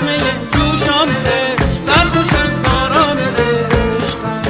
چشمه جوشان عشق در خوش از باران عشقم.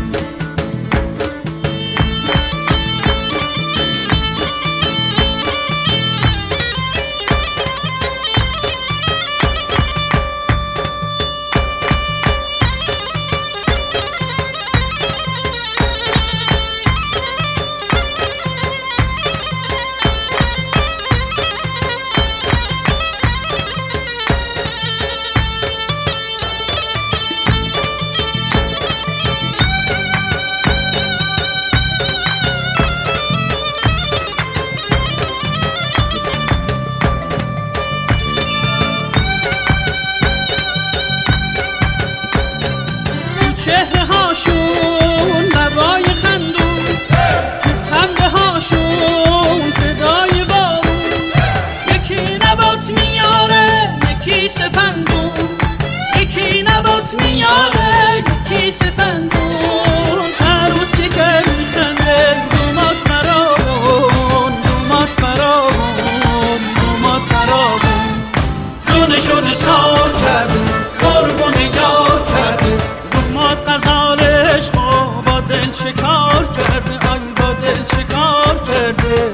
چهره هاشون لبای خندون، تو خنده هاشون صدای بارون، یکی نبات میاره یکی سپندون، یکی نبات میاره یکی سپندون. عروسی که میخنده دومات فراون، دومات فراون، دومات فراون. جونشون سار کرده قربون یار کرده، غزال عشق با دل شکار کرده، آی با دل شکار کرده.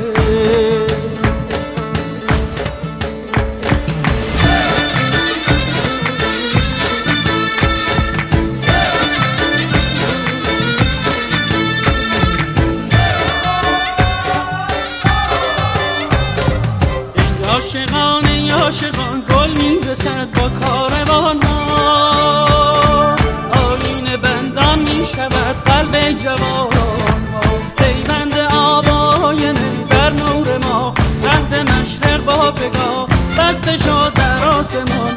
ای عاشقان ای عاشقان گل میرسد با کاروان ها، آیین بندان میشود قلب جوان ها. پیوند آبای می در نور ما، رهد مشرق با پگاه بسته شد در آسمان.